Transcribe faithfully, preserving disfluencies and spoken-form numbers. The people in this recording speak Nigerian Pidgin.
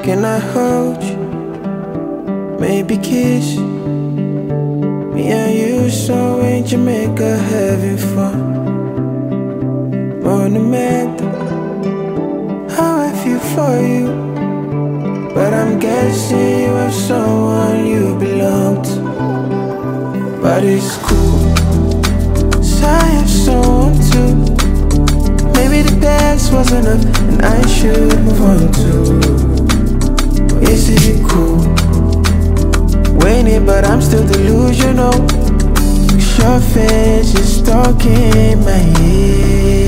Can I hold you? Maybe kiss me and you so in Jamaica having fun. Monumental, how I feel for you, but I'm guessing you have someone you belong to. But it's cool, so I have someone too. Maybe the past was enough and I should move on too. Is it cool? Waiting, but I'm still delusional. Your face is stuck in my head.